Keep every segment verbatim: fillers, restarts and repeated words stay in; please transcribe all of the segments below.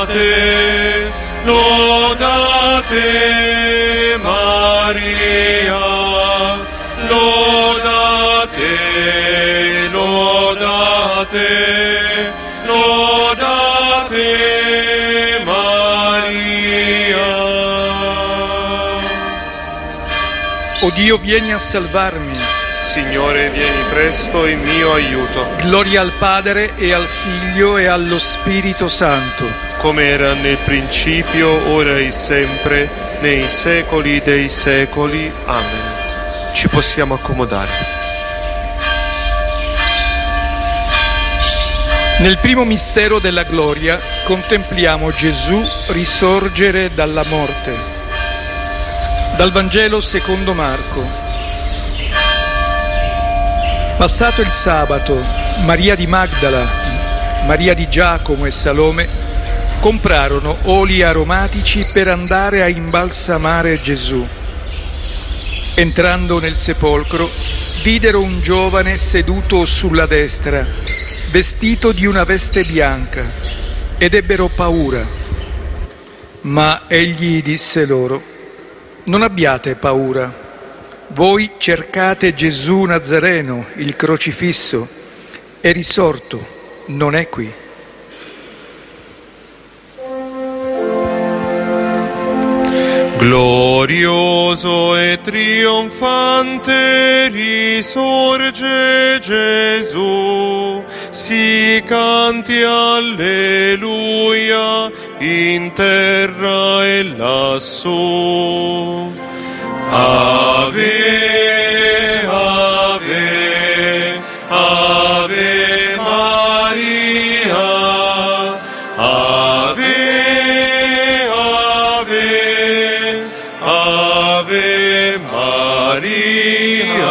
lodate, lodate Maria, lodate, lodate, lodate Maria. O Dio, vieni a salvarmi. Signore, vieni presto in mio aiuto. Gloria al Padre e al Figlio e allo Spirito Santo. Come era nel principio, ora e sempre, nei secoli dei secoli. Amen. Ci possiamo accomodare. Nel primo mistero della gloria contempliamo Gesù risorgere dalla morte. Dal Vangelo secondo Marco. Passato il sabato, Maria di Magdala, Maria di Giacomo e Salome comprarono oli aromatici per andare a imbalsamare Gesù. Entrando nel sepolcro, videro un giovane seduto sulla destra, vestito di una veste bianca, ed ebbero paura. Ma egli disse loro: non abbiate paura. Voi cercate Gesù Nazareno, il crocifisso, è risorto, non è qui. Glorioso e trionfante risorge Gesù, si canti alleluia in terra e lassù. Ave, ave, ave Maria, ave, ave, ave Maria.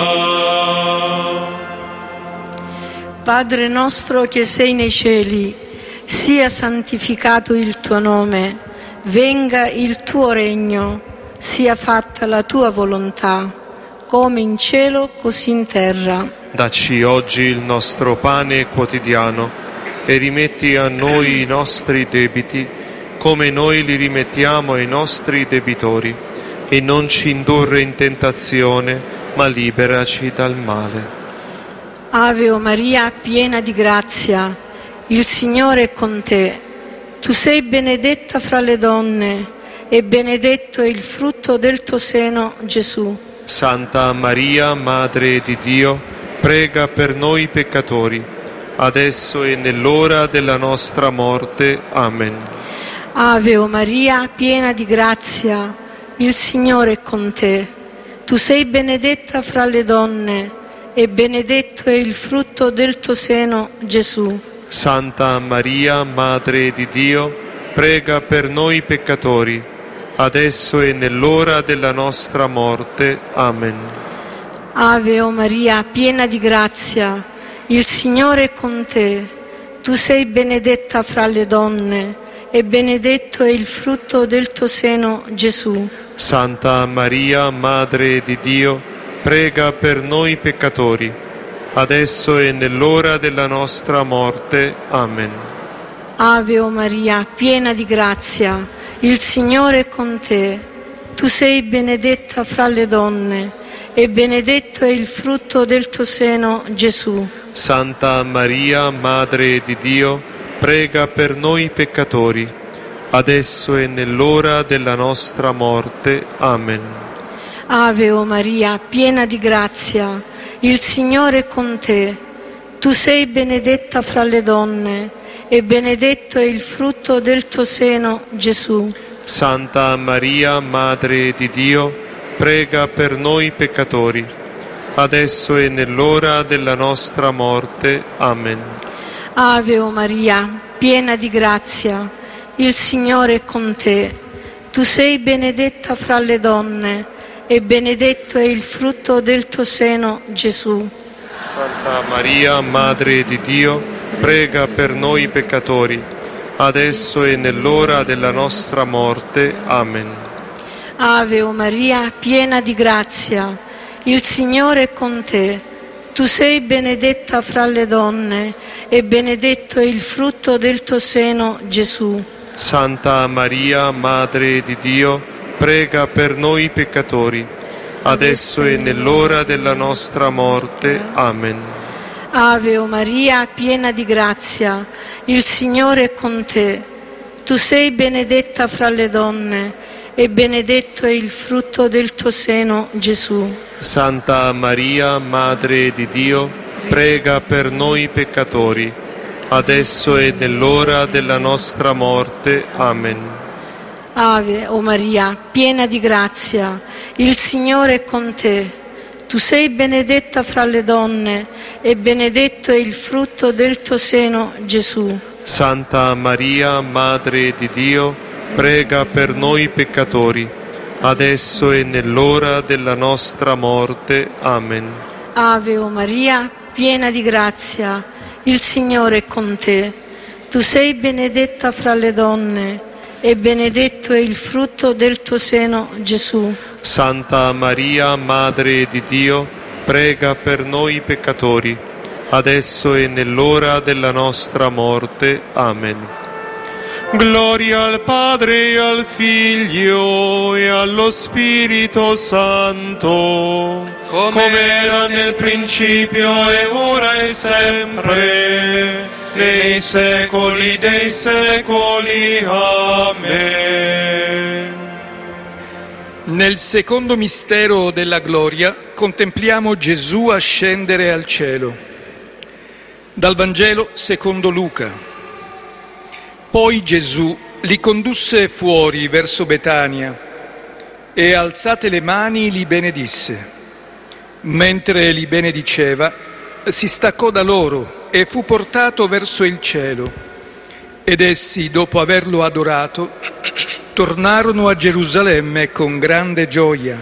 Padre nostro che sei nei cieli, sia santificato il tuo nome, venga il tuo regno, sia fatta la tua volontà, come in cielo così in terra. Dacci oggi il nostro pane quotidiano e rimetti a noi i nostri debiti, come noi li rimettiamo ai nostri debitori, e non ci indurre in tentazione, ma liberaci dal male. Ave o Maria, piena di grazia, il Signore è con te. Tu sei benedetta fra le donne, e benedetto è il frutto del tuo seno, Gesù. Santa Maria, Madre di Dio, prega per noi peccatori, adesso e nell'ora della nostra morte. Amen. Ave o Maria, piena di grazia, il Signore è con te. Tu sei benedetta fra le donne, e benedetto è il frutto del tuo seno, Gesù. Santa Maria, Madre di Dio, prega per noi peccatori, adesso e nell'ora della nostra morte. Amen. Ave o Maria, piena di grazia, il Signore è con te. Tu sei benedetta fra le donne, e benedetto è il frutto del tuo seno, Gesù. Santa Maria, Madre di Dio, prega per noi peccatori, adesso e nell'ora della nostra morte. Amen. Ave o Maria, piena di grazia, il Signore è con te. Tu sei benedetta fra le donne, e benedetto è il frutto del tuo seno, Gesù. Santa Maria, Madre di Dio, prega per noi peccatori, adesso e nell'ora della nostra morte. Amen. Ave o Maria, piena di grazia, il Signore è con te. Tu sei benedetta fra le donne, e benedetto è il frutto del tuo seno, Gesù. Santa Maria, Madre di Dio, prega per noi peccatori, adesso e nell'ora della nostra morte. Amen. Ave o Maria, piena di grazia, il Signore è con te. Tu sei benedetta fra le donne, e benedetto è il frutto del tuo seno, Gesù. Santa Maria, Madre di Dio, prega per noi peccatori, adesso e nell'ora della nostra morte. Amen. Ave o Maria, piena di grazia, il Signore è con te. Tu sei benedetta fra le donne, e benedetto è il frutto del tuo seno, Gesù. Santa Maria, Madre di Dio, prega per noi peccatori, adesso e nell'ora della nostra morte. Amen. Ave o Maria, piena di grazia, il Signore è con te. Tu sei benedetta fra le donne e benedetto è il frutto del tuo seno, Gesù. Santa Maria, Madre di Dio, prega per noi peccatori, adesso e nell'ora della nostra morte. Amen. Ave o Maria, piena di grazia, il Signore è con te. Tu sei benedetta fra le donne e benedetto è il frutto del tuo seno, Gesù. Santa Maria, Madre di Dio, prega per noi peccatori, adesso e nell'ora della nostra morte. Amen. Ave o Maria, piena di grazia, il Signore è con te. Tu sei benedetta fra le donne e benedetto è il frutto del tuo seno, Gesù. Santa Maria, Madre di Dio, prega per noi peccatori, adesso e nell'ora della nostra morte. Amen. Gloria al Padre e al Figlio e allo Spirito Santo, come era nel principio e ora e sempre, nei secoli dei secoli. Amen. Nel secondo mistero della gloria contempliamo Gesù ascendere al cielo. Dal Vangelo secondo Luca. Poi Gesù li condusse fuori verso Betania e alzate le mani li benedisse. Mentre li benediceva, si staccò da loro e fu portato verso il cielo. Ed essi, dopo averlo adorato, tornarono a Gerusalemme con grande gioia.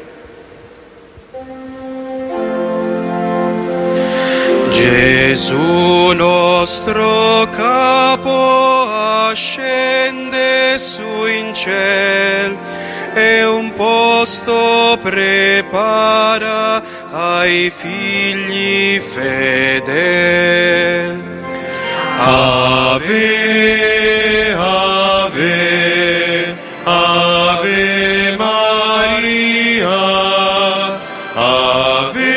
Gesù nostro capo ascende su in ciel e un posto prepara ai figli fedeli. Ave, ave, ave Maria, ave,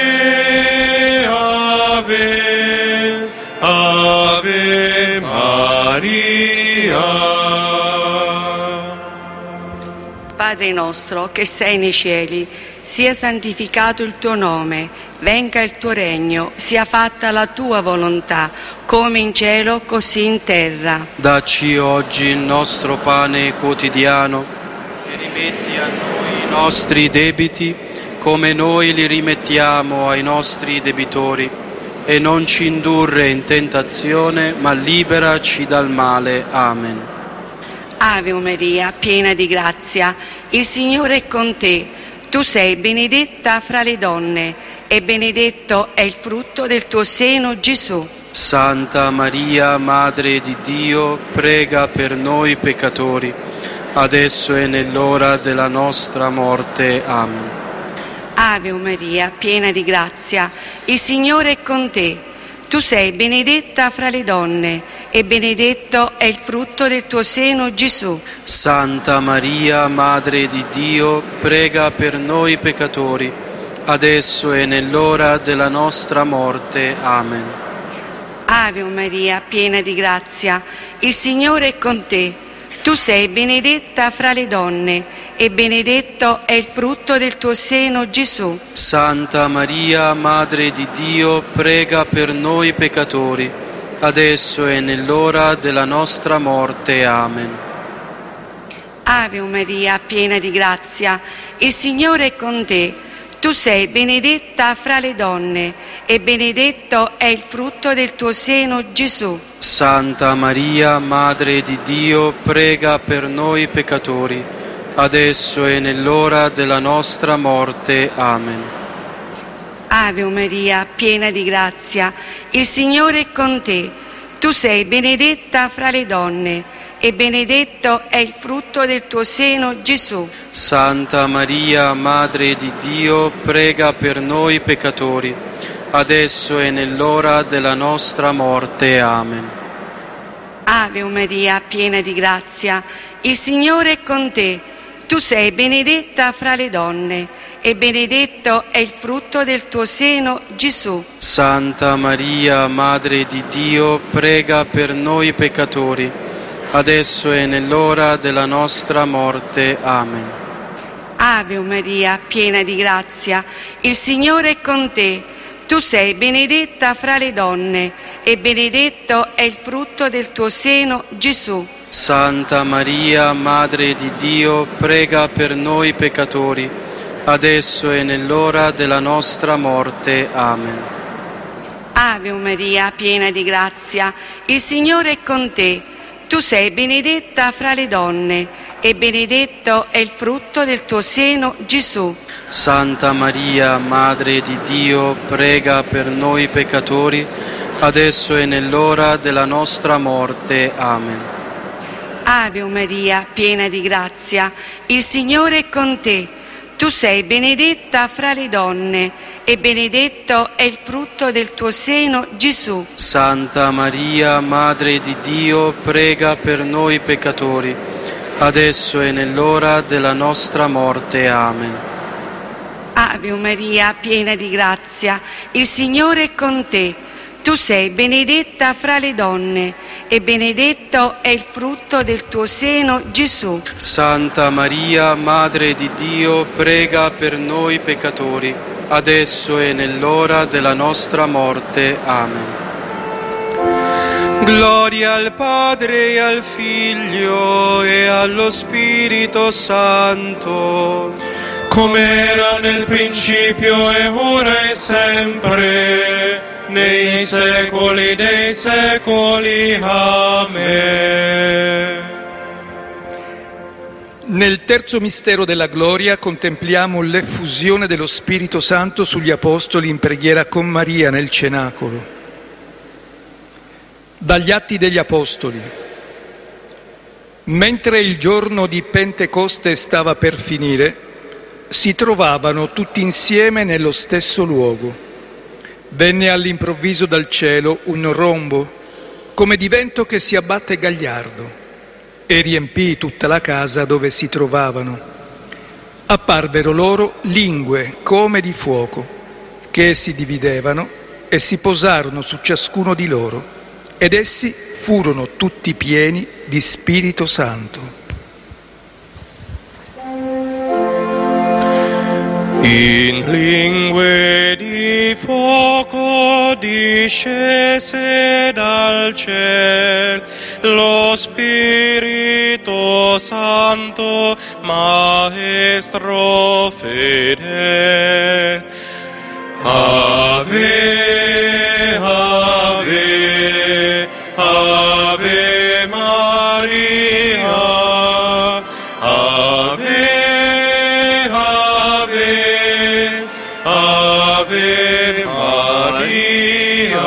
ave, ave Maria. Padre nostro che sei nei cieli, sia santificato il tuo nome, venga il tuo regno, sia fatta la tua volontà, come in cielo così in terra. Dacci oggi il nostro pane quotidiano e rimetti a noi i nostri debiti come noi li rimettiamo ai nostri debitori, e non ci indurre in tentazione, ma liberaci dal male. Amen. Ave Maria, piena di grazia, il Signore è con te. Tu sei benedetta fra le donne e benedetto è il frutto del tuo seno, Gesù. Santa Maria, Madre di Dio, prega per noi peccatori, adesso e nell'ora della nostra morte. Amen. Ave Maria, piena di grazia, il Signore è con te. Tu sei benedetta fra le donne e benedetto è il frutto del tuo seno, Gesù. Santa Maria, Madre di Dio, prega per noi peccatori, adesso e nell'ora della nostra morte. Amen. Ave Maria, piena di grazia, il Signore è con te. Tu sei benedetta fra le donne e benedetto è il frutto del tuo seno, Gesù. Santa Maria, Madre di Dio, prega per noi peccatori, adesso e nell'ora della nostra morte. Amen. Ave Maria, piena di grazia, il Signore è con te. Tu sei benedetta fra le donne e benedetto è il frutto del tuo seno, Gesù. Santa Maria, Madre di Dio, prega per noi peccatori, adesso e nell'ora della nostra morte. Amen. Ave Maria, piena di grazia, il Signore è con te. Tu sei benedetta fra le donne e benedetto è il frutto del tuo seno, Gesù. Santa Maria, Madre di Dio, prega per noi peccatori, adesso e nell'ora della nostra morte. Amen. Ave Maria, piena di grazia, il Signore è con te. Tu sei benedetta fra le donne e benedetto è il frutto del tuo seno, Gesù. Santa Maria, Madre di Dio, prega per noi peccatori, adesso e nell'ora della nostra morte. Amen. Ave Maria, piena di grazia, il Signore è con te. Tu sei benedetta fra le donne e benedetto è il frutto del tuo seno, Gesù. Santa Maria, Madre di Dio, prega per noi peccatori, adesso e nell'ora della nostra morte. Amen. Ave Maria, piena di grazia, il Signore è con te. Tu sei benedetta fra le donne e benedetto è il frutto del tuo seno, Gesù. Santa Maria, Madre di Dio, prega per noi peccatori, adesso e nell'ora della nostra morte. Amen. Ave Maria, piena di grazia, il Signore è con te. Tu sei benedetta fra le donne e benedetto è il frutto del tuo seno, Gesù. Santa Maria, Madre di Dio, prega per noi peccatori, adesso e nell'ora della nostra morte. Amen. Ave Maria, piena di grazia, il Signore è con te. Tu sei benedetta fra le donne e benedetto è il frutto del tuo seno, Gesù. Santa Maria, Madre di Dio, prega per noi peccatori, adesso e nell'ora della nostra morte. Amen. Gloria al Padre e al Figlio e allo Spirito Santo, come era nel principio e ora e sempre, nei secoli dei secoli. Amen. Nel terzo mistero della gloria contempliamo l'effusione dello Spirito Santo sugli Apostoli in preghiera con Maria nel cenacolo. Dagli Atti degli Apostoli. Mentre il giorno di Pentecoste stava per finire, si trovavano tutti insieme nello stesso luogo. Venne all'improvviso dal cielo un rombo, come di vento che si abbatte gagliardo, e riempì tutta la casa dove si trovavano. Apparvero loro lingue come di fuoco, che si dividevano e si posarono su ciascuno di loro, ed essi furono tutti pieni di Spirito Santo. In lingue di fuoco discese dal cielo lo Spirito Santo, Maestro fedele. Ave, ave, ave Maria, ave, ave, ave Maria.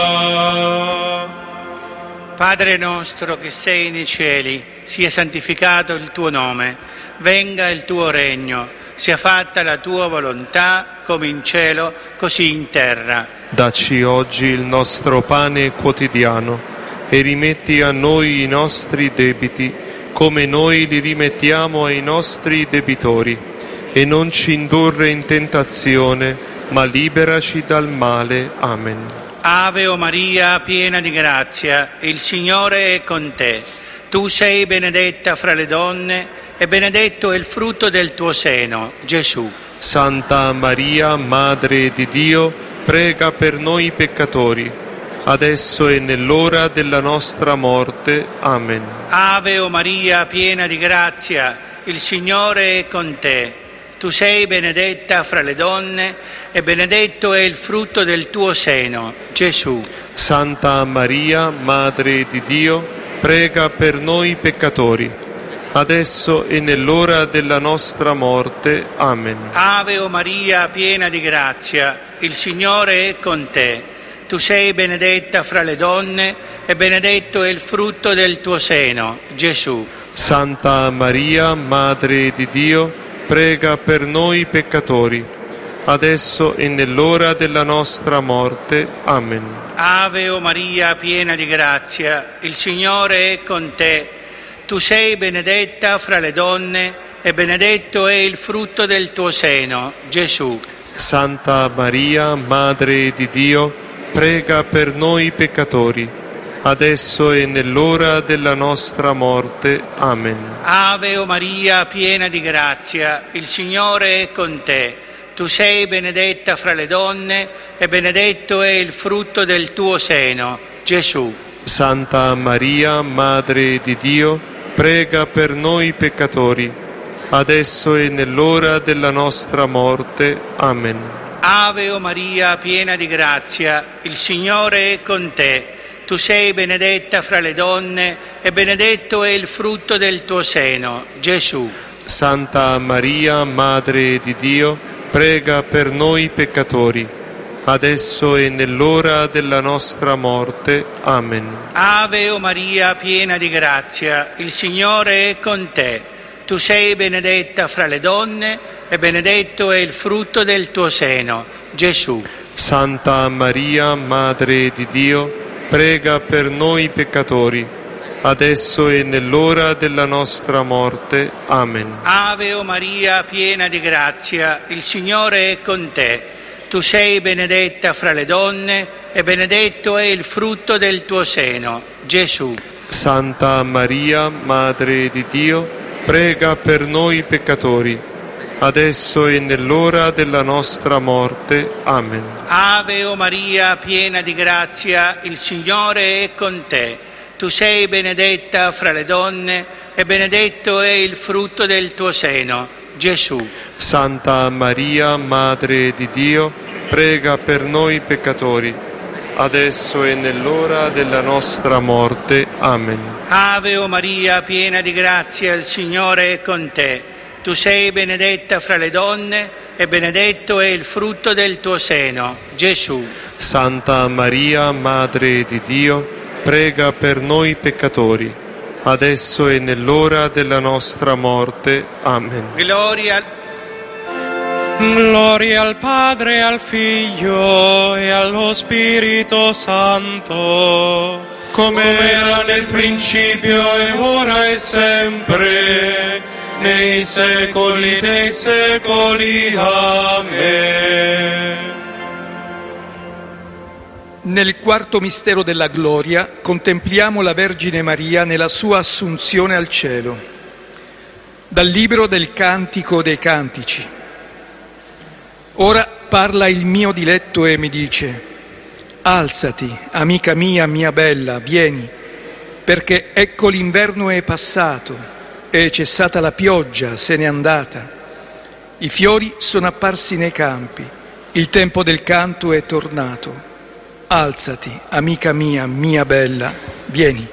Padre nostro che sei nei cieli, sia santificato il tuo nome, venga il tuo regno, sia fatta la tua volontà come in cielo, così in terra. Dacci oggi il nostro pane quotidiano e rimetti a noi i nostri debiti, come noi li rimettiamo ai nostri debitori. E non ci indurre in tentazione, ma liberaci dal male. Amen. Ave o Maria, piena di grazia, il Signore è con te. Tu sei benedetta fra le donne e benedetto è il frutto del tuo seno, Gesù. Santa Maria, Madre di Dio, prega per noi peccatori, adesso e nell'ora della nostra morte. Amen. Ave o Maria, piena di grazia, il Signore è con te. Tu sei benedetta fra le donne e benedetto è il frutto del tuo seno, Gesù. Santa Maria, Madre di Dio, prega per noi peccatori, adesso e nell'ora della nostra morte. Amen. Ave o Maria, piena di grazia, il Signore è con te. Tu sei benedetta fra le donne e benedetto è il frutto del tuo seno, Gesù. Santa Maria, Madre di Dio, prega per noi peccatori, adesso e nell'ora della nostra morte. Amen. Ave o Maria, piena di grazia, il Signore è con te. Tu sei benedetta fra le donne e benedetto è il frutto del tuo seno, Gesù. Santa Maria, Madre di Dio, prega per noi peccatori, adesso e nell'ora della nostra morte. Amen. Ave o Maria, piena di grazia, il Signore è con te. Tu sei benedetta fra le donne e benedetto è il frutto del tuo seno, Gesù. Santa Maria, Madre di Dio, prega per noi peccatori, adesso e nell'ora della nostra morte. Amen. Ave o Maria, piena di grazia, il Signore è con te. Tu sei benedetta fra le donne e benedetto è il frutto del tuo seno, Gesù. Santa Maria, Madre di Dio, prega per noi peccatori, adesso e nell'ora della nostra morte. Amen. Ave o Maria, piena di grazia, il Signore è con te. Tu sei benedetta fra le donne e benedetto è il frutto del tuo seno, Gesù. Santa Maria, Madre di Dio, prega per noi peccatori, adesso e nell'ora della nostra morte. Amen. Ave o Maria, piena di grazia, il Signore è con te. Tu sei benedetta fra le donne e benedetto è il frutto del tuo seno, Gesù. Santa Maria, Madre di Dio, prega per noi peccatori, adesso e nell'ora della nostra morte. Amen. Ave o Maria, piena di grazia, il Signore è con te. Tu sei benedetta fra le donne e benedetto è il frutto del tuo seno, Gesù. Santa Maria, Madre di Dio, prega per noi peccatori, adesso e nell'ora della nostra morte. Amen. Ave o Maria, piena di grazia, il Signore è con te. Tu sei benedetta fra le donne e benedetto è il frutto del tuo seno, Gesù. Santa Maria, Madre di Dio, prega per noi peccatori, adesso e nell'ora della nostra morte. Amen. Gloria, Gloria al Padre, al Figlio e allo Spirito Santo, come era nel principio e ora e sempre, nei secoli dei secoli. Amen. Nel quarto mistero della gloria contempliamo la Vergine Maria nella sua assunzione al cielo. Dal libro del Cantico dei Cantici. Ora parla il mio diletto e mi dice: alzati, amica mia, mia bella, vieni, perché ecco l'inverno è passato, è cessata la pioggia, se n'è andata. I fiori sono apparsi nei campi, il tempo del canto è tornato. Alzati, amica mia, mia bella, vieni.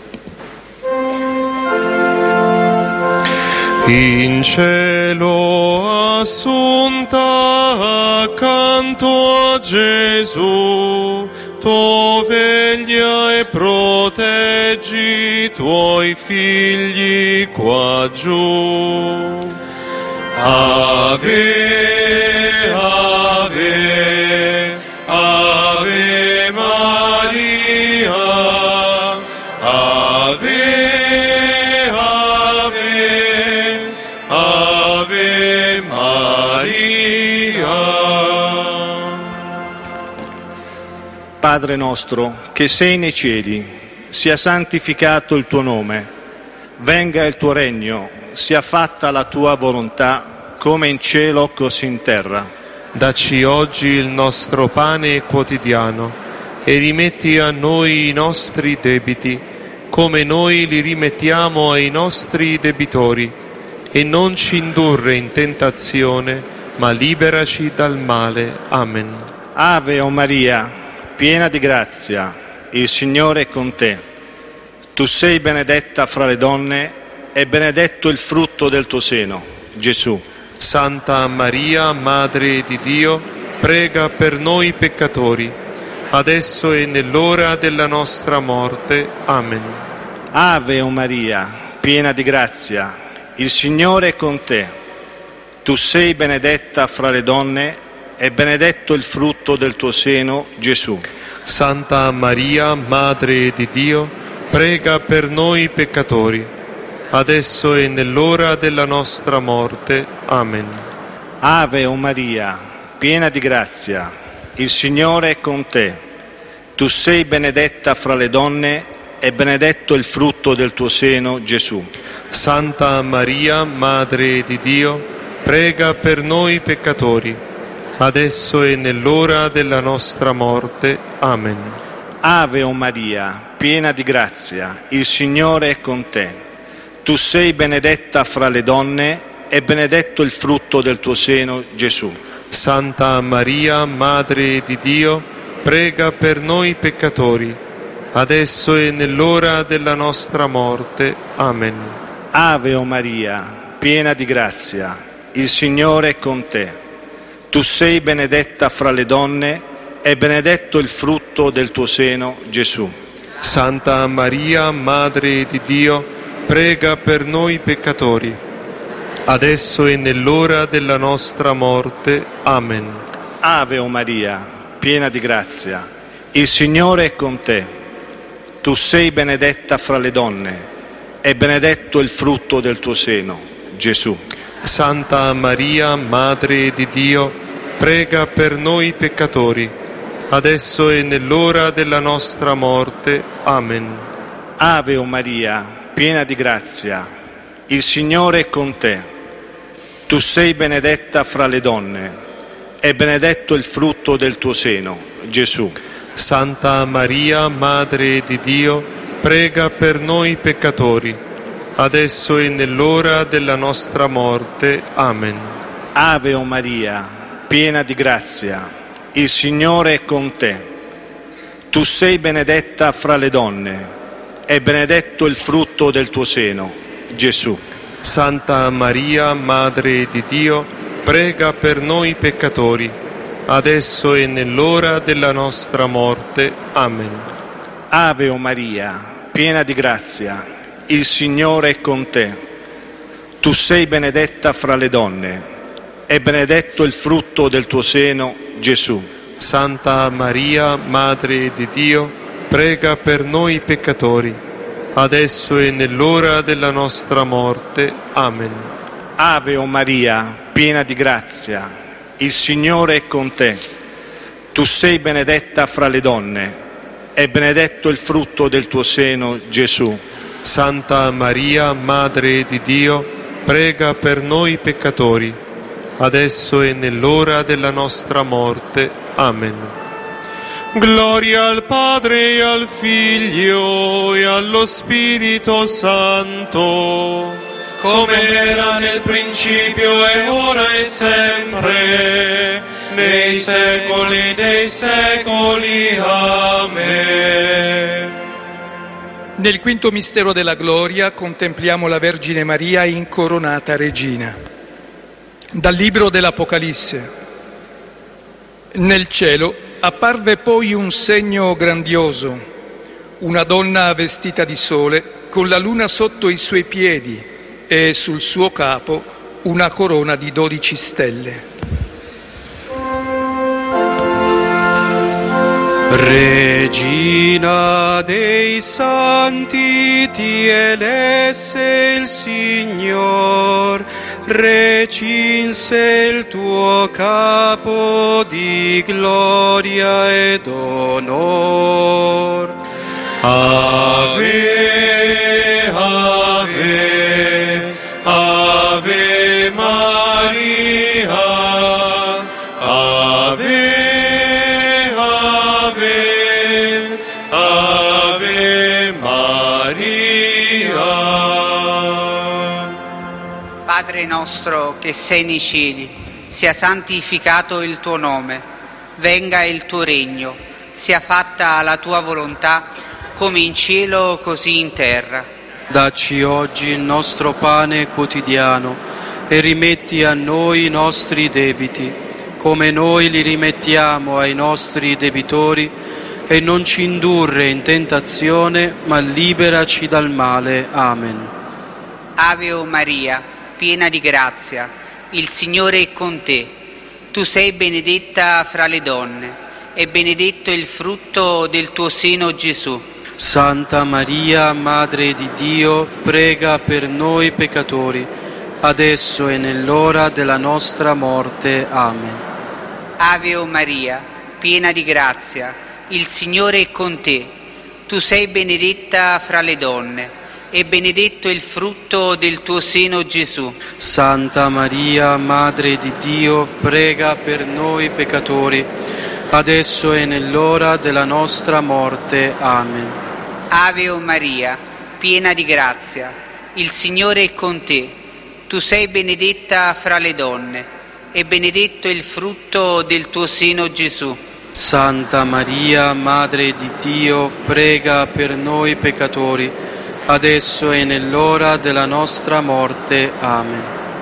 In cielo assunta accanto a Gesù, tu veglia e proteggi i tuoi figli qua giù. Ave, ave, Ave Maria, Ave, Ave, Ave Maria. Padre nostro, che sei nei cieli, sia santificato il tuo nome, venga il tuo regno, sia fatta la tua volontà, come in cielo così in terra. Dacci oggi il nostro pane quotidiano e rimetti a noi i nostri debiti, come noi li rimettiamo ai nostri debitori, e non ci indurre in tentazione, ma liberaci dal male. Amen. Ave o Maria, piena di grazia, il Signore è con te. Tu sei benedetta fra le donne e benedetto il frutto del tuo seno, Gesù. Santa Maria, Madre di Dio, prega per noi peccatori, adesso e nell'ora della nostra morte. Amen. Ave o Maria, piena di grazia, il Signore è con te. Tu sei benedetta fra le donne e benedetto il frutto del tuo seno, Gesù. Santa Maria, Madre di Dio, prega per noi peccatori, adesso e nell'ora della nostra morte. Amen. Ave o Maria, piena di grazia, il Signore è con te. Tu sei benedetta fra le donne e benedetto il frutto del tuo seno, Gesù. Santa Maria, Madre di Dio, prega per noi peccatori, adesso e nell'ora della nostra morte. Amen. Ave o Maria, piena di grazia, il Signore è con te. Tu sei benedetta fra le donne e benedetto il frutto del tuo seno, Gesù. Santa Maria, Madre di Dio, prega per noi peccatori, adesso e nell'ora della nostra morte. Amen. Ave o Maria, piena di grazia, il Signore è con te. Tu sei benedetta fra le donne e benedetto il frutto del tuo seno, Gesù. Santa Maria, Madre di Dio, prega per noi peccatori, adesso e nell'ora della nostra morte. Amen. Ave o Maria, piena di grazia, il Signore è con te. Tu sei benedetta fra le donne e benedetto il frutto del tuo seno, Gesù. Santa Maria, Madre di Dio, prega per noi peccatori, adesso e nell'ora della nostra morte. Amen. Ave o Maria, piena di grazia, il Signore è con te. Tu sei benedetta fra le donne e benedetto il frutto del tuo seno, Gesù. Santa Maria, Madre di Dio, prega per noi peccatori, adesso e nell'ora della nostra morte. Amen. Ave o Maria, piena di grazia, il Signore è con te. Tu sei benedetta fra le donne e benedetto il frutto del tuo seno, Gesù. Santa Maria, Madre di Dio, prega per noi peccatori, adesso e nell'ora della nostra morte. Amen. Ave o Maria, piena di grazia, il Signore è con te. Tu sei benedetta fra le donne e benedetto il frutto del tuo seno, Gesù. Santa Maria, Madre di Dio, prega per noi peccatori, adesso e nell'ora della nostra morte. Amen. Ave o Maria, piena di grazia, il Signore è con te. Tu sei benedetta fra le donne e benedetto il frutto del tuo seno, Gesù. Santa Maria, Madre di Dio, prega per noi peccatori, adesso e nell'ora della nostra morte. Amen. Gloria al Padre e al Figlio e allo Spirito Santo, come era nel principio e ora e sempre, nei secoli dei secoli. Amen. Nel quinto mistero della gloria contempliamo la Vergine Maria incoronata regina. Dal libro dell'Apocalisse. Nel cielo apparve poi un segno grandioso, una donna vestita di sole con la luna sotto i suoi piedi e sul suo capo una corona di dodici stelle. Regina dei santi, ti elesse il Signor, recinse il tuo capo di gloria ed onor. Ave, ave, ave Maria, ave. Padre nostro che sei nei cieli, sia santificato il tuo nome, venga il tuo regno, sia fatta la tua volontà, come in cielo così in terra. Dacci oggi il nostro pane quotidiano e rimetti a noi i nostri debiti, come noi li rimettiamo ai nostri debitori, e non ci indurre in tentazione, ma liberaci dal male. Amen. Ave o Maria, piena di grazia, il Signore è con te. tu sei benedetta fra le donne, e benedetto il frutto del tuo seno, Gesù. Santa Maria, Madre di Dio, prega per noi peccatori, adesso e nell'ora della nostra morte. Amen. Ave o Maria, piena di grazia, il Signore è con te. Tu sei benedetta fra le donne, e benedetto il frutto del tuo seno, Gesù. Santa Maria, Madre di Dio, prega per noi peccatori, adesso e nell'ora della nostra morte. Amen. Ave o Maria, piena di grazia, il Signore è con te. Tu sei benedetta fra le donne, e benedetto il frutto del tuo seno, Gesù. Santa Maria, Madre di Dio, prega per noi peccatori, adesso e nell'ora della nostra morte. Amen.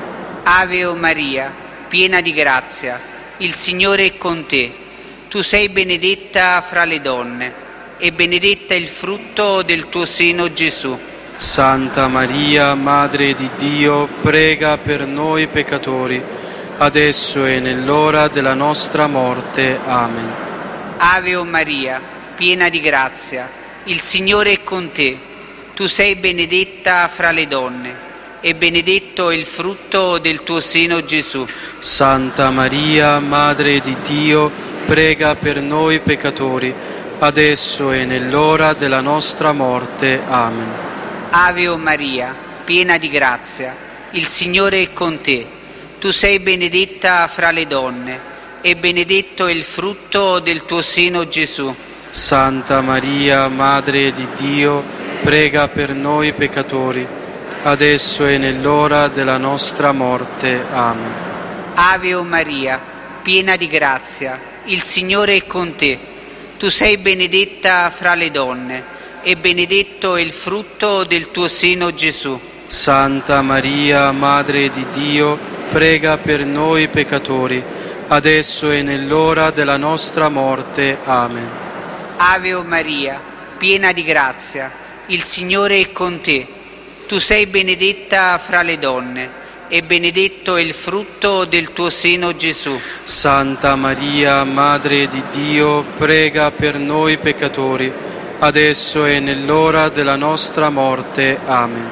Ave o Maria, piena di grazia, il Signore è con te. Tu sei benedetta fra le donne, e benedetta il frutto del tuo seno, Gesù. Santa Maria, Madre di Dio, prega per noi peccatori, adesso e nell'ora della nostra morte. Amen. Ave o Maria, piena di grazia, il Signore è con te. Tu sei benedetta fra le donne, e benedetto il frutto del tuo seno, Gesù. Santa Maria, Madre di Dio, prega per noi peccatori, adesso e nell'ora della nostra morte. Amen. Ave o Maria, piena di grazia, il Signore è con te. Tu sei benedetta fra le donne, e benedetto il frutto del tuo seno, Gesù. Santa Maria, Madre di Dio, prega per noi peccatori, adesso e nell'ora della nostra morte. Amen. Ave o Maria, piena di grazia, il Signore è con te. Tu sei benedetta fra le donne, e benedetto il frutto del tuo seno, Gesù. Santa Maria, Madre di Dio, prega per noi peccatori, adesso e nell'ora della nostra morte. Amen. Ave o Maria, piena di grazia, il Signore è con te. Tu sei benedetta fra le donne, e benedetto il frutto del tuo seno, Gesù. Santa Maria, Madre di Dio, prega per noi peccatori, adesso e nell'ora della nostra morte. Amen.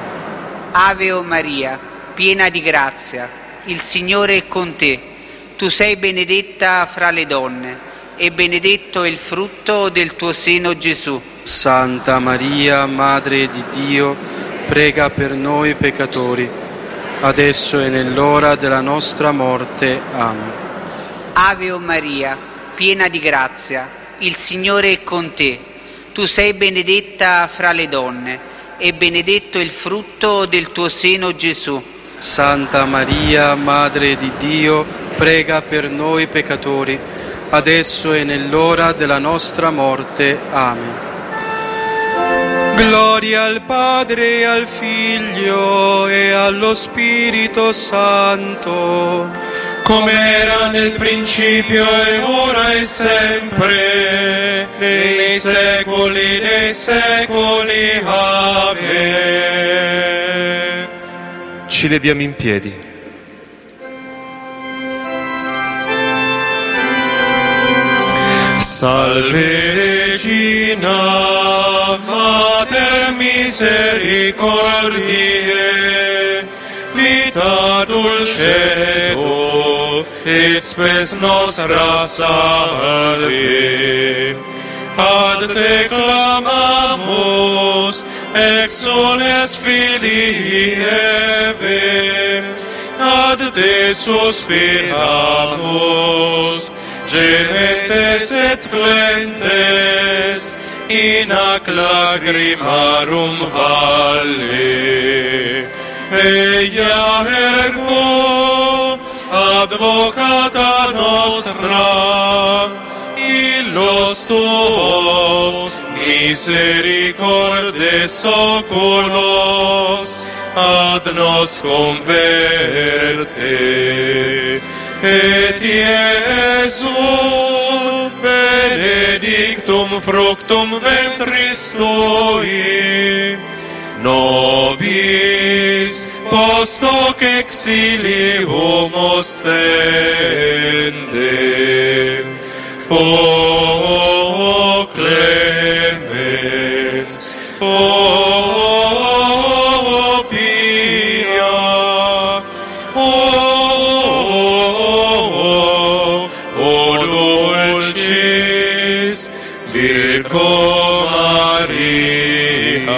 Ave o Maria, piena di grazia, il Signore è con te. Tu sei benedetta fra le donne, e benedetto il frutto del tuo seno, Gesù. Santa Maria, Madre di Dio, prega per noi peccatori, adesso e nell'ora della nostra morte. Amen. Ave o Maria, piena di grazia, il Signore è con te. Tu sei benedetta fra le donne, e benedetto il frutto del tuo seno, Gesù. Santa Maria, Madre di Dio, prega per noi peccatori, adesso e nell'ora della nostra morte. Amen. Gloria al Padre, e al Figlio e allo Spirito Santo, come era nel principio e ora e sempre, nei secoli dei secoli. Amen. Ci leviamo in piedi. Salve Regina, Mater misericordiae, vita dulcedo, et spes nostra salve. Ad te clamamus, exules Filii Eve, ad te suspiramus, gementes et flentes, in ac lacrimarum valle. Eia ergo, advocata nostra, illos tuos misericordes oculos, ad nos converte. Et Iesum benedictum fructum ventris tui, nobis post hoc exilium ostende. O clemens, o pia, o, o, o dulcis Virgo Maria.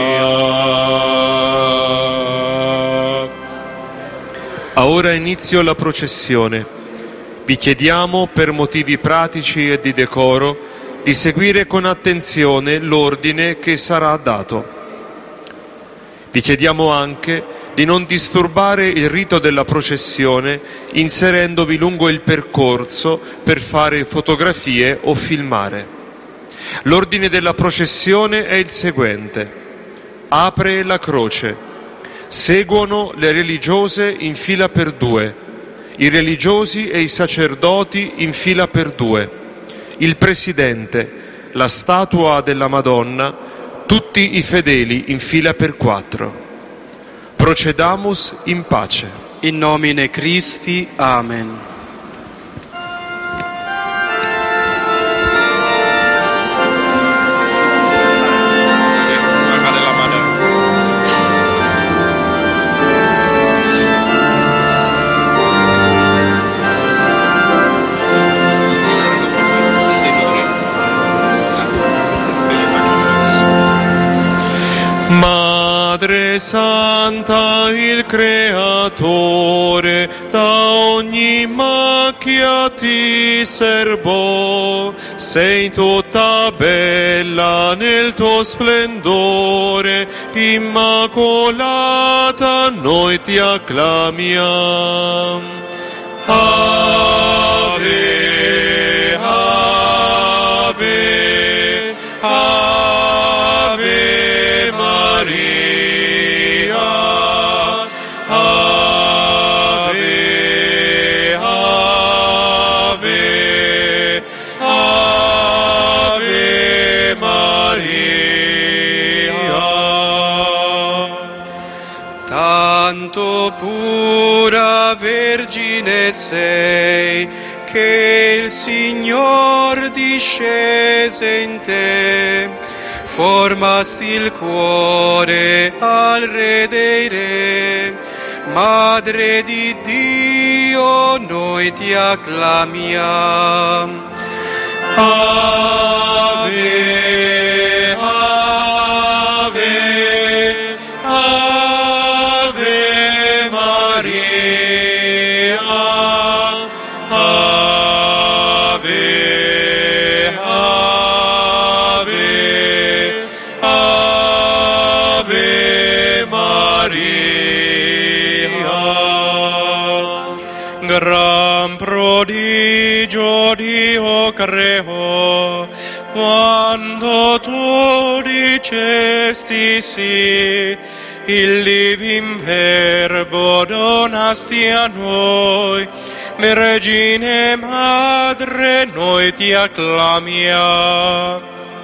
Ha ora inizio la processione. Vi chiediamo, per motivi pratici e di decoro, di seguire con attenzione l'ordine che sarà dato. Vi chiediamo anche di non disturbare il rito della processione inserendovi lungo il percorso per fare fotografie o filmare. L'ordine della processione è il seguente: apre la croce, seguono le religiose in fila per due, i religiosi e i sacerdoti in fila per due, il presidente, la statua della Madonna, tutti i fedeli in fila per quattro. Procedamus in pace. In nomine Christi. Amen. Madre Santa, il Creatore, da ogni macchia ti serbò, sei tutta bella nel tuo splendore, immacolata noi ti acclamiamo. Ave, Ave, Ave Maria, Ave, Ave, Ave Maria. Tanto pura Vergine sei, che il Signor discese in te, formasti il cuore al Re dei Re. Madre di Dio, noi ti acclamiamo. Ave, Ave, Ave Maria, Ave, Ave, Ave Maria. Gran prodigio Dio creò, quando tu dicesti sì, il divin Verbo donasti a noi. Vergine Madre, noi ti acclamiamo.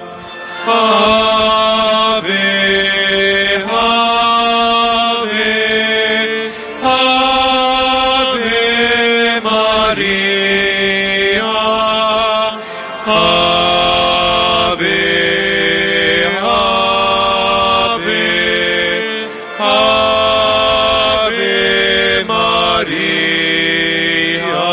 Ave, Ave, Ave Maria, Ave, Ave, Ave Maria.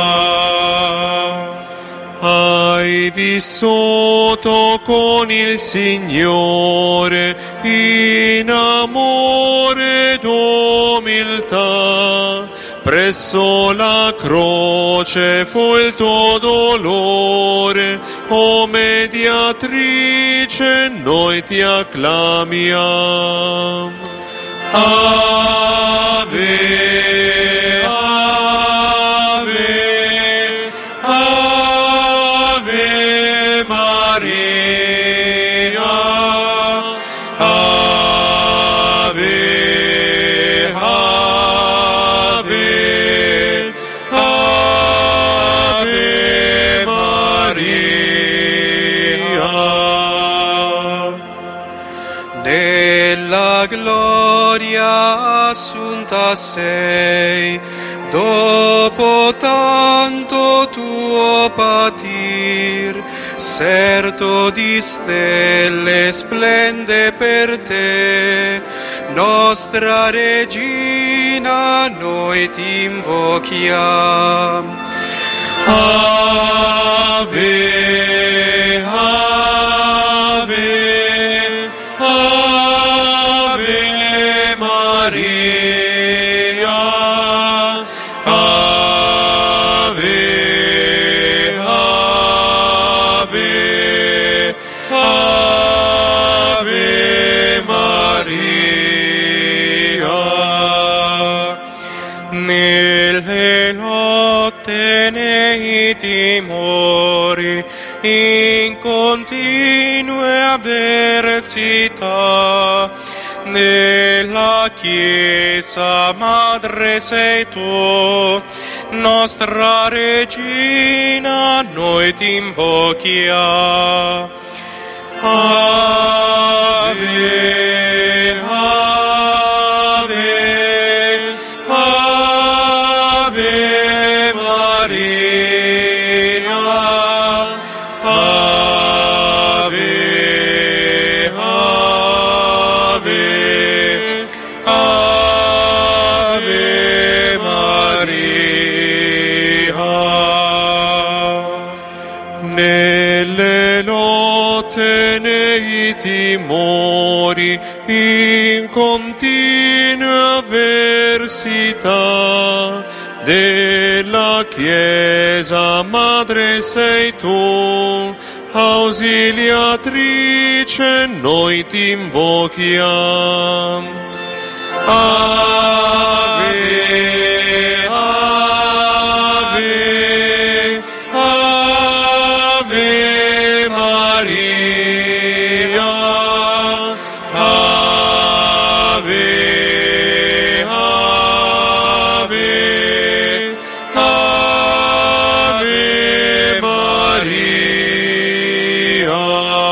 Hai vissuto con il Signore in amore ed umiltà, presso la croce fu il tuo dolore, o mediatrice noi ti acclamiamo. Ave, Ave, Ave Maria, Ave, Ave, Ave Maria. Nella gloria assunta sei, dopo tanto tuo patir, serto di stelle splende per te. Nostra Regina, noi ti invochiamo. Ave, Ave, Ave Maria, Ave, Ave, Ave Maria. Nelle lotte, nei timori, in continue avversità, nella Chiesa madre sei tu, nostra Regina, noi ti invochiamo. Ave, Ave, Ave Maria, Ave, Ave, Ave Maria. Nelle lotte, nei timori, in continua avversità, della Chiesa madre sei tu, ausiliatrice, noi ti invochiamo. Ave, Ave, Ave Maria, Ave, Ave, Ave Maria.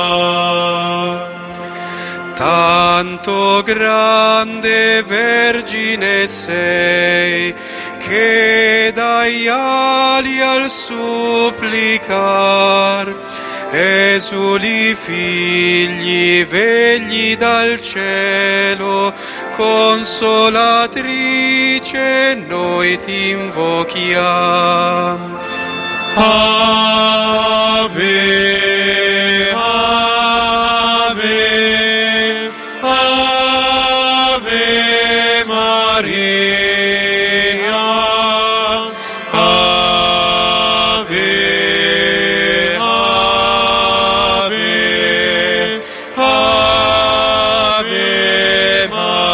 Tanto grande Vergine sei, che dai ali al supplicar esuli figli vegli dal cielo, consolatrice, noi ti invochiamo. Ave, Ave, Ave Maria, Ave, Ave, Ave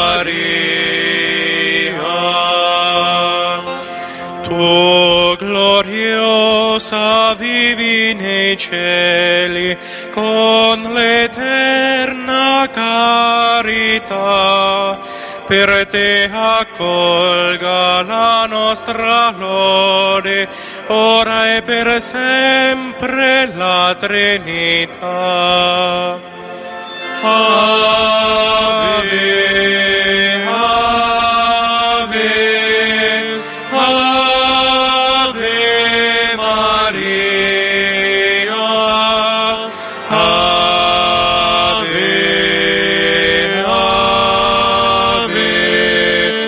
Maria. Tu gloriosa vivi nei cieli con l'eterna carità, per te accolga la nostra lode, ora e per sempre la Trinità. Ave, Ave, Ave Maria, Ave, Ave,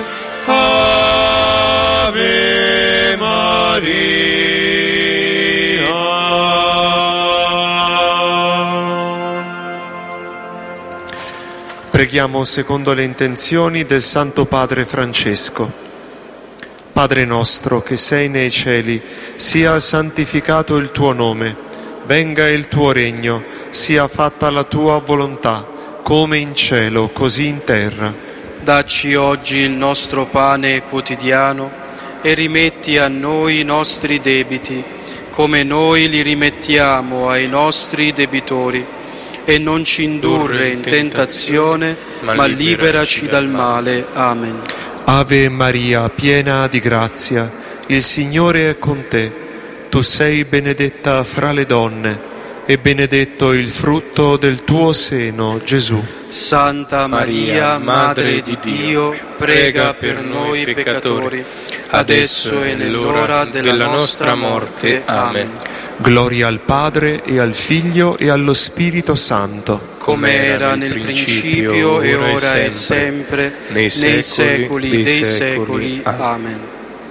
Ave Maria. Preghiamo secondo le intenzioni del Santo Padre Francesco. Padre nostro che sei nei cieli, sia santificato il tuo nome, venga il tuo regno, sia fatta la tua volontà, come in cielo, così in terra. Dacci oggi il nostro pane quotidiano e rimetti a noi i nostri debiti, come noi li rimettiamo ai nostri debitori. E non ci indurre in tentazione, ma liberaci dal male. Amen. Ave Maria, piena di grazia, il Signore è con te. Tu sei benedetta fra le donne, e benedetto il frutto del tuo seno, Gesù. Santa Maria, Madre di Dio, prega per noi peccatori, adesso e nell'ora della nostra morte. Amen. Gloria al Padre e al Figlio e allo Spirito Santo, come era nel principio e ora e sempre, nei secoli dei secoli. Amen.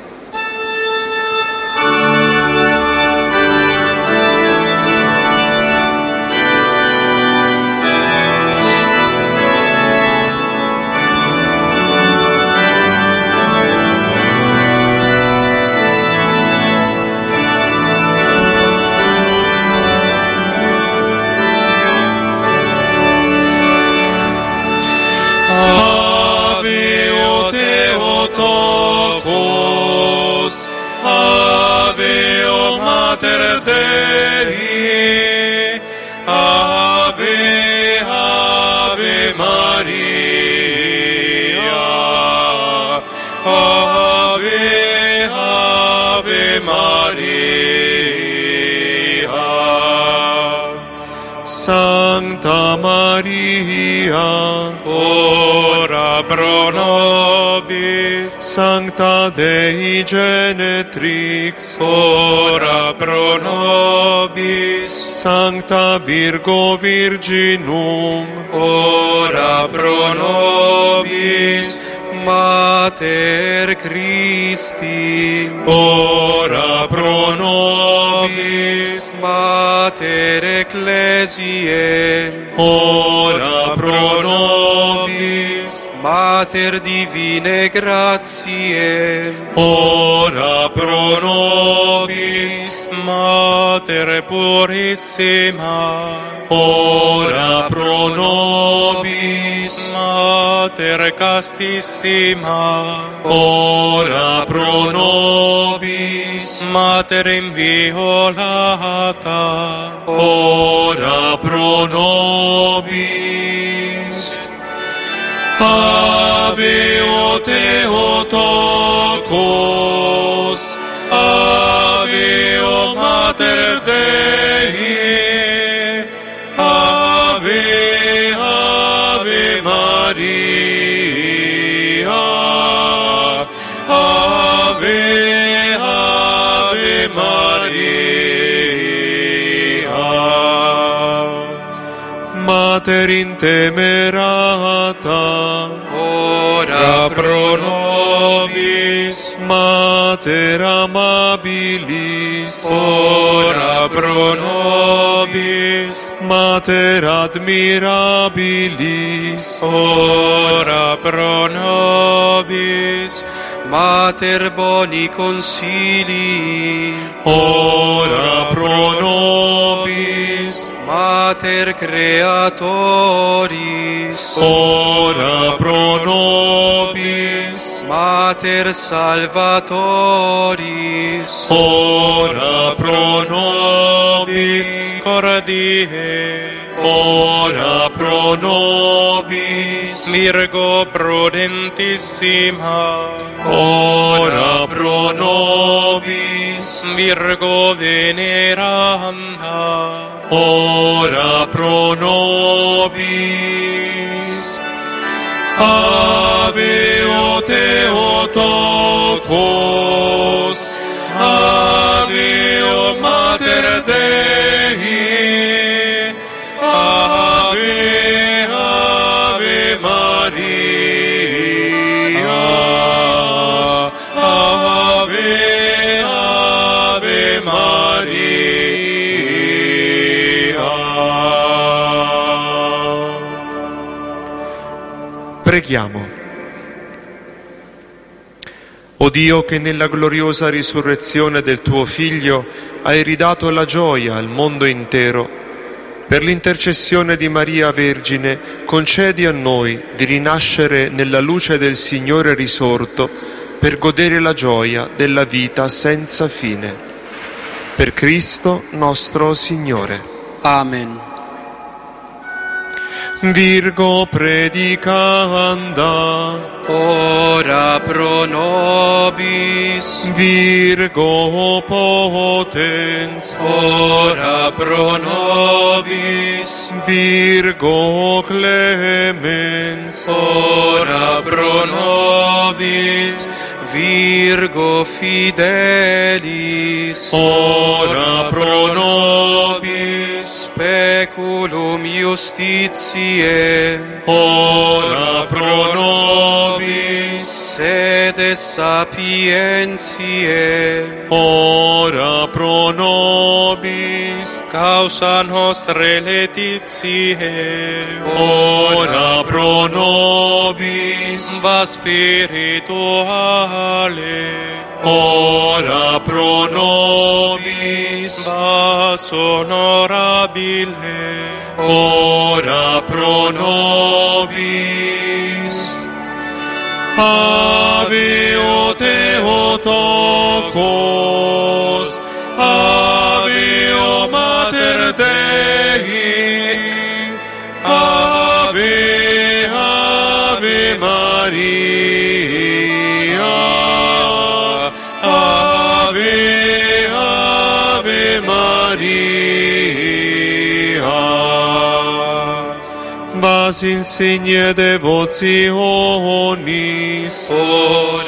Santa Maria, ora pro nobis. Sancta Dei Genetrix, ora pro nobis. Sancta Virgo Virginum, ora pro nobis. Mater Christi, ora pro nobis. Mater Ecclesiae, ora pro nobis. Mater Divine Gratiae, ora pro nobis. Mater Purissima, ora pro nobis. Mater Castissima, ora pro nobis. Mater inviolata, ora pro nobis. Ave o Theotokos, Ave o Mater Dei, Ave, Ave Maria, Ave, Ave Maria. Mater intemerata, ora pro nobis. Mater amabilis, ora pro nobis. Mater admirabilis, ora pro nobis. Mater boni consilii, ora pro nobis. Mater Creatoris, ora pro nobis. Mater Salvatoris, ora pro nobis. Cordie, ora pro nobis. Virgo prudentissima, ora pro nobis. Virgo veneranda, ora pro nobis. Ave o Theotokos, Ave o Mater Dei, Ave, Ave Maria, Ave, Ave Maria. Preghiamo. O Dio, che nella gloriosa risurrezione del tuo Figlio hai ridato la gioia al mondo intero, per l'intercessione di Maria Vergine concedi a noi di rinascere nella luce del Signore risorto per godere la gioia della vita senza fine. Per Cristo nostro Signore. Amen. Virgo predicanda, ora pro nobis. Virgo potens, ora pro nobis. Virgo clemens, ora pro nobis. Virgo fidelis, ora pro nobis. Speculum justitiae, ora pro nobis. Sede sapientiae, ora pro nobis. Causa nostre laetitiae, ora pro nobis. Va spirituale, ora pro nobis. vas honorabile, ora pro nobis. Ave o Theotokos, ave o Mater Dei, ave, ave Maria, ave, ave Maria. Vas insigne devotionis, ora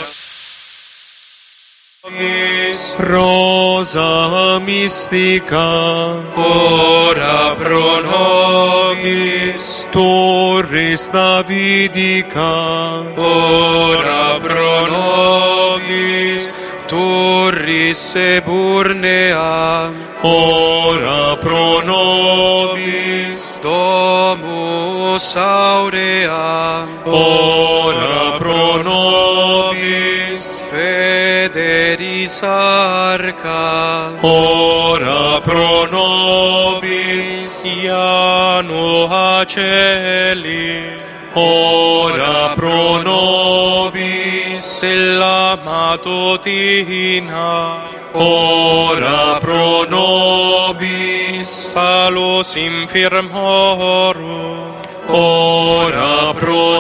rosa mystica, ora pro nobis. Torres Davidica, ora pro nobis. Turris eburnea, ora pro nobis. Domus aurea, ora pro nobis. Federis arca, ora pro nobis. Iano aceli, ora pro nobis. Stella matutina, ora pro nobis. Salus infirmorum, ora pro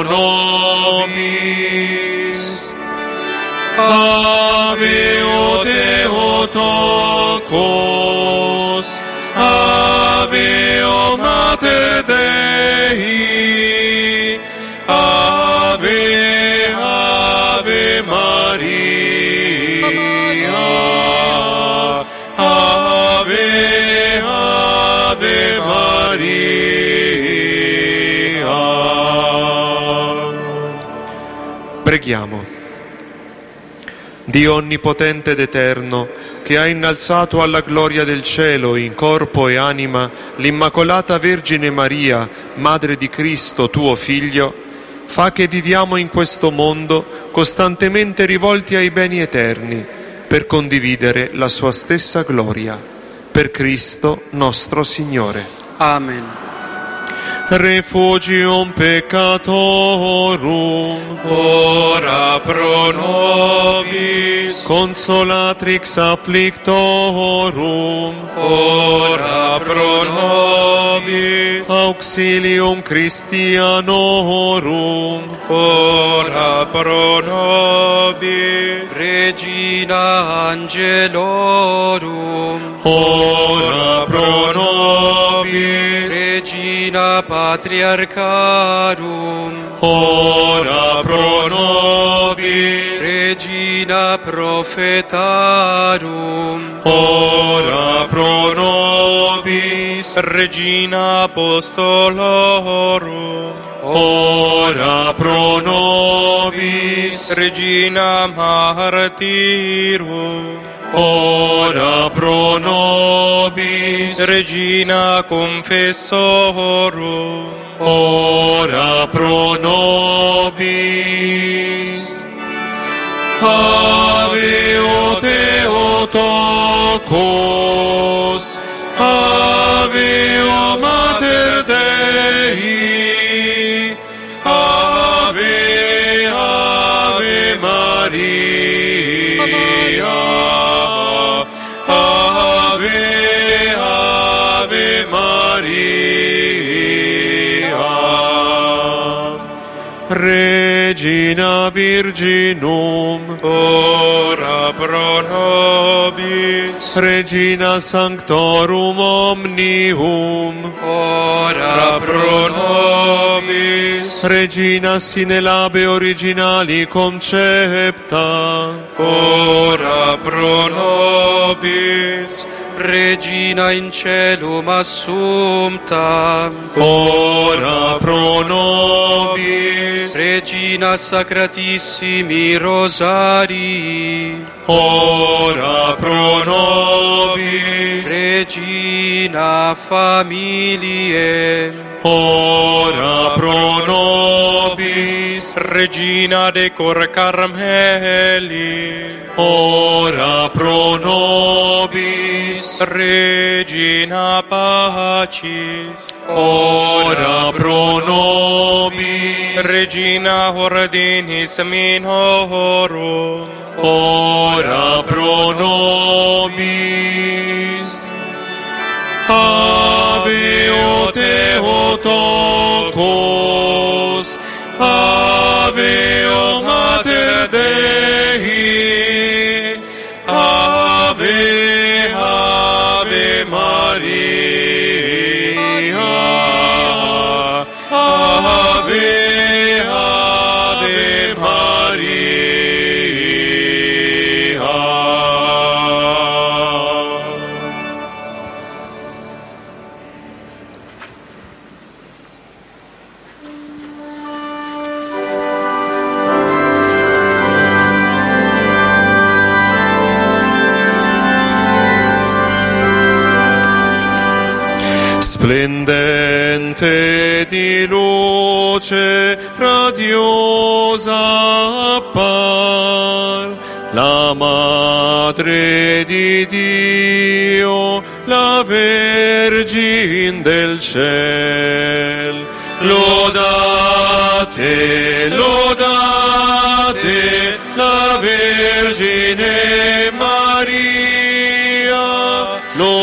nobis. Ave o Theotokos, ave o Mater Dei, ave, ave Maria, ave, ave Maria. Preghiamo. Dio onnipotente ed eterno, che ha innalzato alla gloria del cielo in corpo e anima l'Immacolata Vergine Maria, Madre di Cristo, tuo Figlio, fa che viviamo in questo mondo costantemente rivolti ai beni eterni, per condividere la sua stessa gloria. Per Cristo nostro Signore. Amen. Refugium peccatorum, ora pro nobis. Consolatrix afflictorum, ora pro nobis. Auxilium Christianorum, ora pro nobis. Regina Angelorum, ora pro nobis. Regina Patriarcharum, ora pro nobis. Regina Prophetarum, ora pro nobis. Regina Apostolorum, ora pro nobis. Regina Martyrum, ora pro nobis. Regina Confessorum, ora pro nobis. Ave o Theotokos, ave o Mater Dei, ave, ave Maria, ave, ave Maria. Regina Virginum, ora pro nobis, Regina Sanctorum Omnium, ora pro nobis, Regina sine labe originali concepta, ora pro nobis, Regina in celum assumpta, ora pro nobis, Regina sacratissimi rosari, ora pro nobis, Regina familie, ora pro nobis, Regina de cor Carmeli, ora pro nobis, Regina Pacis, ora pro nobis, Regina ordinis minorum, ora pro nobis. Ave o Theotokos, Ave o Mater Dei, Ave, Ave Maria, Ave, Ave Maria. Splendente di luce radiosa appar la Madre di Dio, la Vergine del ciel. Lodate, lodate la Vergine Maria,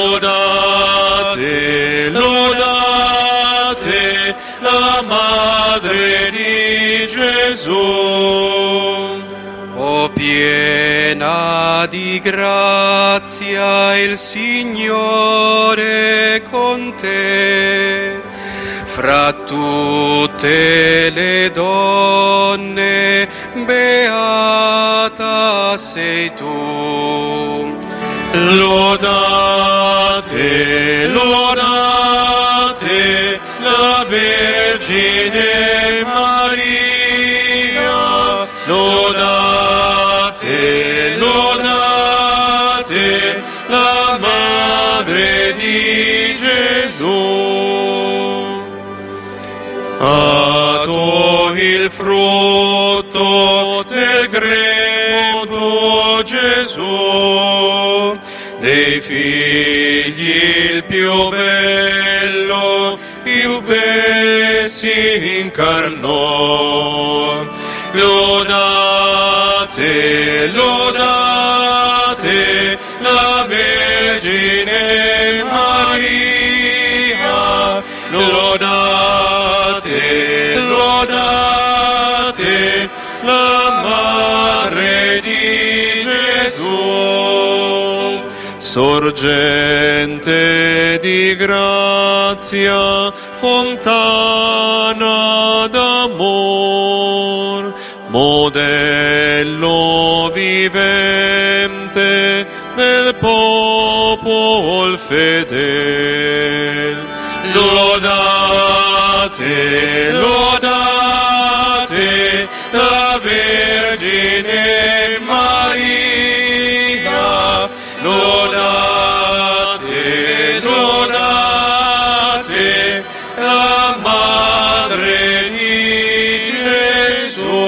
lodate, lodate la Madre di Gesù. O piena di grazia, il Signore è con te. Fra tutte le donne, beata sei tu. Lodate, lodate la Vergine Maria, lodate, lodate la Madre di Gesù. Ato il frutto del grembo Gesù, dei figli il più bello, il che si incarnò. Lodate, lodate la Vergine Maria, lodate, lodate la Madre di Gesù. Sorgente di grazia, fontana d'amor, modello vivente del popol fedel. Lodate, lodate la Vergine Maria, lodate, lodate la Madre di Gesù.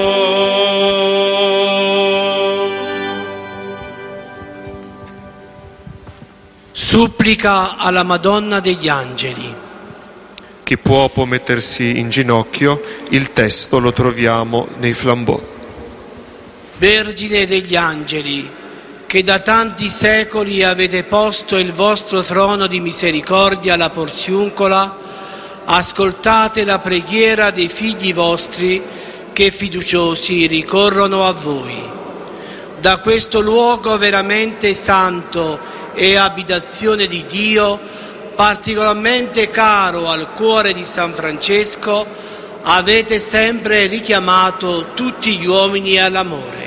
Supplica alla Madonna degli Angeli. Chi può può mettersi in ginocchio, il testo lo troviamo nei flambeau. Vergine degli Angeli, che da tanti secoli avete posto il vostro trono di misericordia alla Porziuncola, ascoltate la preghiera dei figli vostri che fiduciosi ricorrono a voi. Da questo luogo veramente santo e abitazione di Dio, particolarmente caro al cuore di San Francesco, avete sempre richiamato tutti gli uomini all'amore.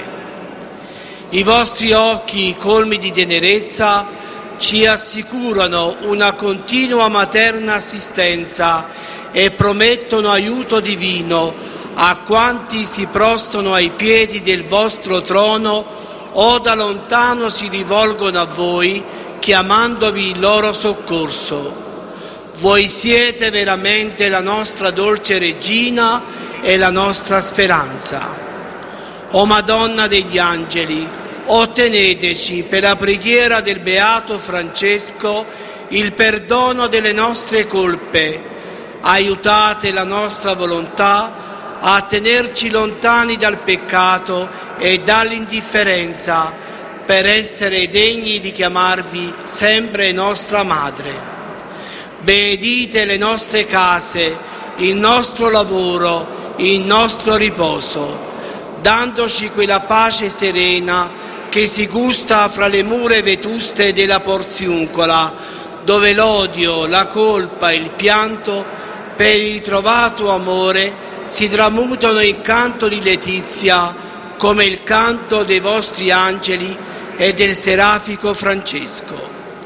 I vostri occhi, colmi di tenerezza, ci assicurano una continua materna assistenza e promettono aiuto divino a quanti si prostrano ai piedi del vostro trono o da lontano si rivolgono a voi chiamandovi il loro soccorso. Voi siete veramente la nostra dolce regina e la nostra speranza. O Madonna degli Angeli, otteneteci per la preghiera del Beato Francesco il perdono delle nostre colpe. Aiutate la nostra volontà a tenerci lontani dal peccato e dall'indifferenza, per essere degni di chiamarvi sempre nostra Madre. Benedite le nostre case, il nostro lavoro, il nostro riposo, dandoci quella pace serena che si gusta fra le mura vetuste della Porziuncola, dove l'odio, la colpa e il pianto per il ritrovato amore si tramutano in canto di letizia, come il canto dei vostri angeli e del serafico Francesco.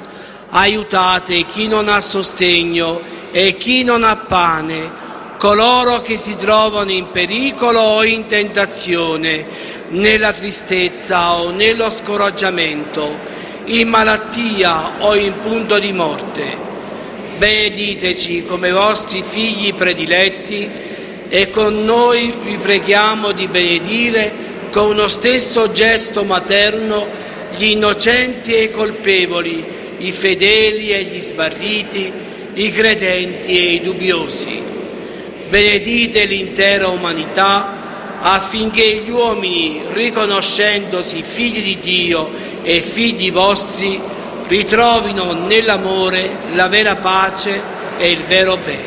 Aiutate chi non ha sostegno e chi non ha pane, coloro che si trovano in pericolo o in tentazione, nella tristezza o nello scoraggiamento, in malattia o in punto di morte. Benediteci come vostri figli prediletti e con noi vi preghiamo di benedire con uno stesso gesto materno gli innocenti e i colpevoli, i fedeli e gli smarriti, i credenti e i dubbiosi. Benedite l'intera umanità affinché gli uomini, riconoscendosi figli di Dio e figli vostri, ritrovino nell'amore la vera pace e il vero bene.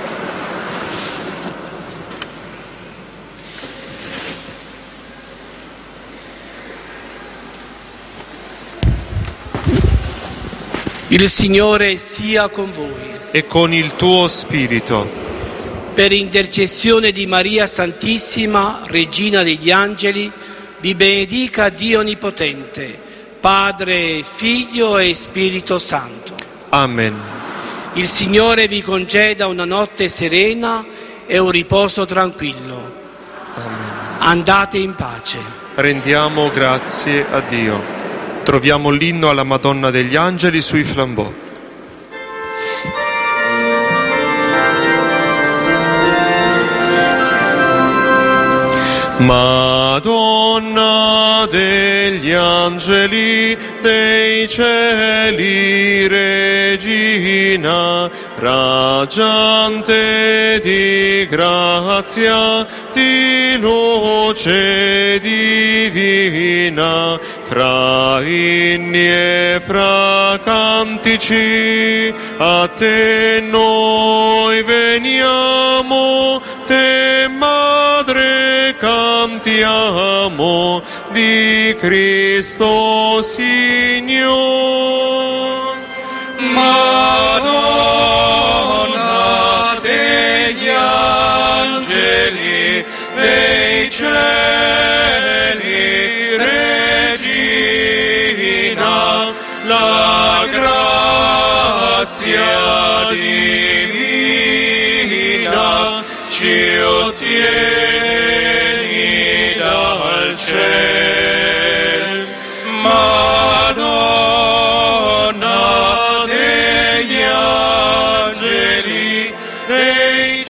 Il Signore sia con voi. E con il tuo spirito. Per intercessione di Maria Santissima, Regina degli Angeli, vi benedica Dio Onnipotente, Padre, Figlio e Spirito Santo. Amen. Il Signore vi conceda una notte serena e un riposo tranquillo. Amen. Andate in pace. Rendiamo grazie a Dio. Troviamo l'inno alla Madonna degli Angeli sui flambeau. Madonna degli angeli, dei cieli, Regina, raggiante di grazia, di luce divina, fra inni e fra cantici, a te noi veniamo, te Madre cantiamo, di Cristo Signor. Madonna degli angeli, dei cieli, Regina, la grazia divina ci ottieni dal cielo. Madonna degli angeli, dei